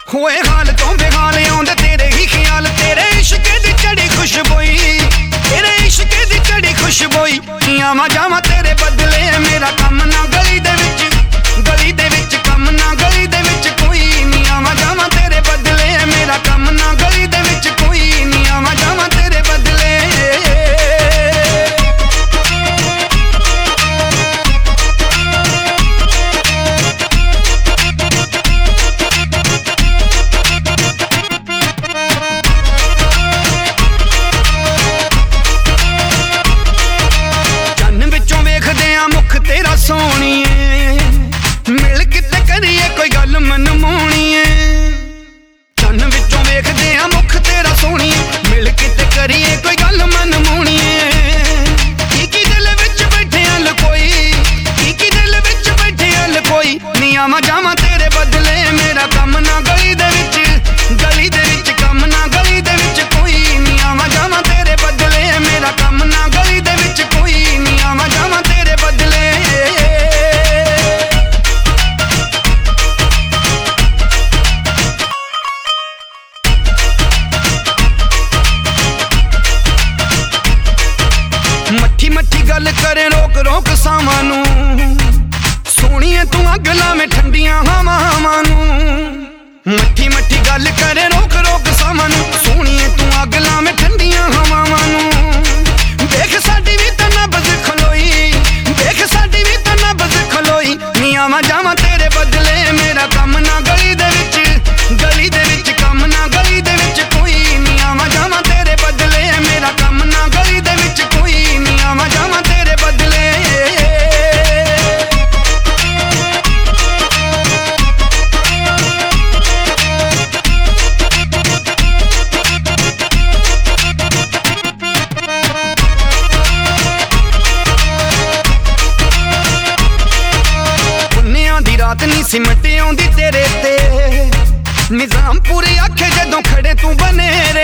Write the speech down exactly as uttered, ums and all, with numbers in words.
ਹੋਏ ਹਾਲ ਤੋਂ ਬੇਹਾਲ ਆਉਂਦੇ ਤੇਰੇ ਹੀ ਖਿਆਲ, ਤੇਰੇ ਇਸ਼ਕ ਦੀ ਚੜੀ ਖੁਸ਼ਬੋਈ, ਤੇਰੇ ਇਸ਼ਕ ਦੀ ਚੜੀ ਖੁਸ਼ਬੋਈ। ਆਵਾਂ ਜਾਵਾਂ ਤੇਰੇ ਬਦਲੇ ਮੇਰਾ ਕੰਮ ਨਾ ਗਲੀ ਦੇ ਵਿੱਚ, ਗਲੀ ਦੇ ਵਿੱਚ ਕੰਮ ਨਾ ਗਲੀ ਦੇ ਵਿੱਚ ਕੋਈ ਨੀ। ਆਵਾਂ ਜਾਵਾਂ ਤੇਰੇ ਬਦਲੇ ਮੇਰਾ ਕੰਮ ਨਾ ਗਲੀ ਦੇ ਵਿੱਚ ਕੋਈ ਨੀ। ਆਵਾਂ ਜਾਵਾਂ ਤੇਰੇ ਬਦਲੇ। ਤੇਰਾ ਸੋਹਣੀਏ ਮਿਲ ਕਿਤੇ ਕਰੀਏ ਕੋਈ ਗੱਲ ਮਨਮੋਹਣੀਏ, ਚੰਨ ਵਿੱਚੋਂ ਵੇਖਦੇ ਆ ਮੁਖ ਤੇਰਾ ਸੋਹਣੀਏ ਮਿਲ ਕਿਤੇ ਕਰੀਏ ਕੋਈ ਗੱਲ ਮਨਮੋਹਣੀਏ। ਕੀ ਕੀ ਦਿਲ ਵਿੱਚ ਬੈਠੇ ਆ ਲਕੋਈ, ਕੀ ਕੀ ਦਿਲ ਵਿੱਚ ਬੈਠੇ ਆ ਲਕੋਈ ਨੀ। ਆਵਾਂ ਜਾਵਾਂ ਤੇਰੇ ਬਦਲੇ ਮੇਰਾ ਕੰਮ ਨਾ ਗਲੀ ਦੇ ਵਿੱਚ, ਗਲੀ ਦੇ ਵਿੱਚ ਕੰਮ ਨਾ ਗਲੀ ਦੇ ਵਿੱਚ ਕੋਈ ਨੀ। ਆਵਾਂ ਜਾਵਾਂ ਤੇਰੇ ਬਦਲੇ ਮੇਰਾ ਕੰਮ ਨਾ ਗਲੀ ਦੇ ਵਿੱਚ ਕੋਈ ਨੀ। ਆਵਾਂ ਜਾਵਾਂ ਤੇਰੇ ਬਦਲੇ। ਮੱਠੀ ਮੱਠੀ ਗੱਲ ਕਰੇ ਰੋਕ ਰੋਕ ਸਾਵਾਂ ਨੂੰ, ਸੋਹਣੀਏ ਤੂੰ ਅੱਗ ਲਾਵੇਂ ਠੰਡੀਆਂ ਹਵਾਵਾਂ ਨੂੰ। ਮੱਠੀ ਮੱਠੀ ਗੱਲ ਕਰੇ ਰੋਕ ਰੋਕ ਸਾਵਾਂ ਨੂੰ, ਸੋਹਣੀਏ ਤੂੰ ਅੱਗ ਲਾਵੇਂ ਠੰਡੀਆਂ ਹਵਾਵਾਂ ਨੂੰ। ਦੇਖ ਸਾਡੀ ਵੀ ਤਾਂ ਨਬਜ਼ ਖਲੋਈ, ਦੇਖ ਸਾਡੀ ਵੀ ਤਾਂ ਨਬਜ਼ ਖਲੋਈ ਨੀ। ਆਵਾਂ ਜਾਵਾਂ ਤੇਰੇ ਬਦਲੇ ਮੇਰਾ ਕੰਮ ਨਾ ਗਲੀ ਦੇ ਵਿੱਚ, ਗਲੀ ਦੇ ਵਿੱਚ ਕੰਮ ਨਾ ਗਲੀ ਦੇ ਵਿੱਚ ਕੋਈ ਨੀ। ਆਵਾਂ ਜਾਵਾਂ ਤੇਰੇ ਬਦਲੇ ਮੇਰਾ ਕੰਮ ਨਾ ਗਲੀ ਦੇ ਵਿੱਚ ਕੋਈ ਨੀ। ਆਵਾਂ ਜਾਵਾਂ ਤੇਰੇ ਬਦਲੇ। ਰਾਤ ਨੀ ਸਿਮਟ ਆਉਂਦੀ ਤੇਰੇ ਤੇ, ਨਿਜ਼ਾਮ ਪੂਰੇ ਆਖੇ ਜਦੋਂ ਖੜੇ ਤੂੰ ਬਨੇਰੇ